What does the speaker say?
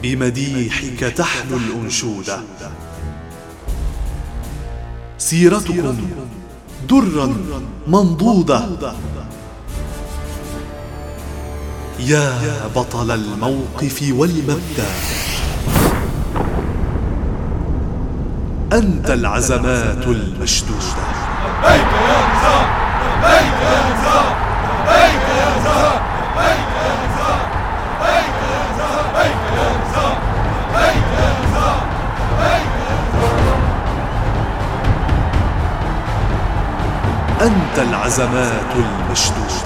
بمديحك تحلو الأنشودة. سيرتكم درا منضودة، يا بطل الموقف والمبدأ، أنت العزمات المشدودة. لبيك يا نزار، لبيك يا نزار، لبيك يا نزار، لبيك يا نزار، لبيك يا نزار، لبيك يا نزار، لبيك يا نزار، لبيك يا نزار. أنت العزمات المشدودة.